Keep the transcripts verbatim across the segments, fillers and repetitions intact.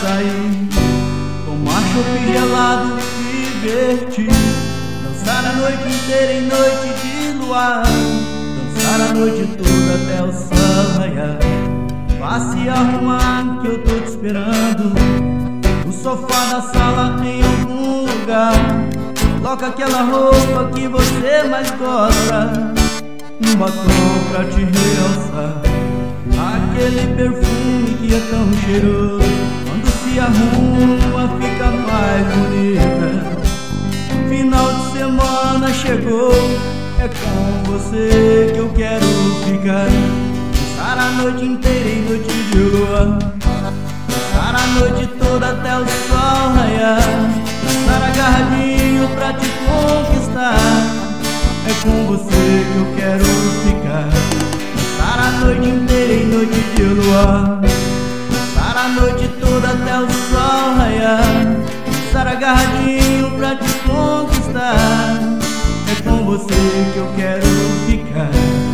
sair, tomar chopp gelado, divertir, dançar a noite inteira em noite de luar, dançar a noite toda até o sol raiar. Vá se arrumar que eu tô te esperando no sofá da sala em algum lugar. Coloca aquela roupa que você mais gosta, um batom pra te realçar, aquele perfume que é tão cheiroso, quando se arruma fica mais bonita. Final de semana chegou, é com você que eu quero ficar, dançar a noite inteira em noite de lua, dançar a noite toda até o sol raiar, dançar agarradinho pra te conquistar. É com você que eu quero ficar, dançar a noite inteira em noite de lua, dançar a noite toda até o sol raiar, dançar agarradinho pra te conquistar. É com você que eu quero ficar.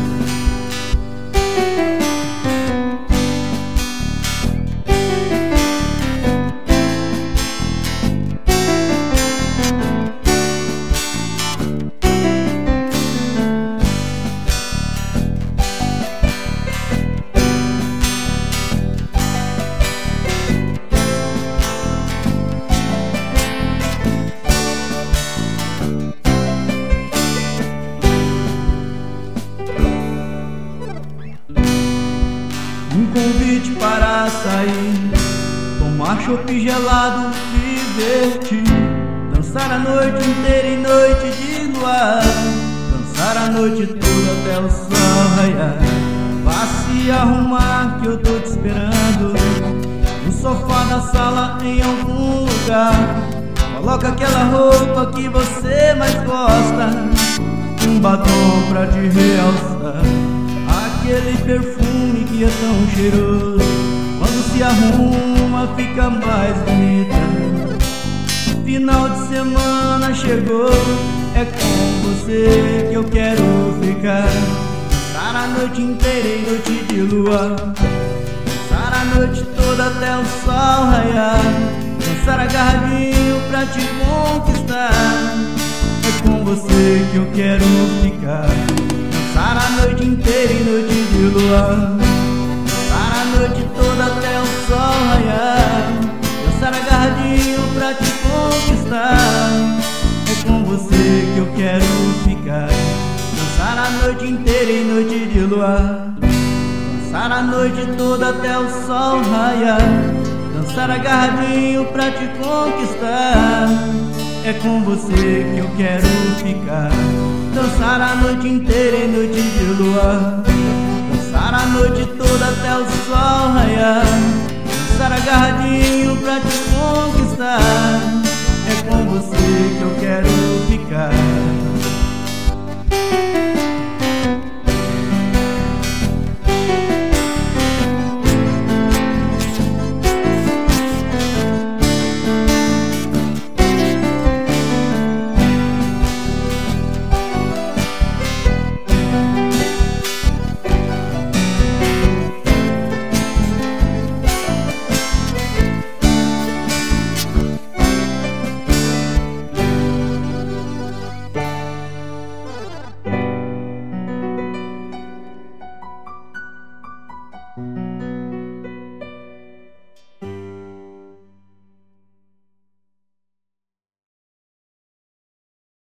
Um convite para sair, tomar chopp gelado, divertir, dançar a noite inteira em noite de luar, dançar a noite toda até o sol raiar. Vá se arrumar que eu tô te esperando no sofá da sala em algum lugar. Coloca aquela roupa que você mais gosta, um batom pra te realçar, aquele perfume que é tão cheiroso, quando se arruma fica mais bonita. Final de semana chegou, é com você que eu quero ficar, dançar a noite inteira em noite de lua, dançar a noite toda até o sol raiar, dançar agarradinho pra te conquistar. É com você que eu quero ficar, dançar a noite inteira em noite de lua, dançar a noite toda até o sol raiar, dançar agarradinho pra te conquistar. É com você que eu quero ficar, dançar a noite inteira em noite de lua, dançar a noite toda até o sol raiar, dançar agarradinho pra te conquistar. É com você que eu quero ficar, dançar a noite inteira em noite de lua, dançar a noite toda até o sol raiar, dançar agarradinho pra te conquistar. É com você que eu quero ficar. Thank you.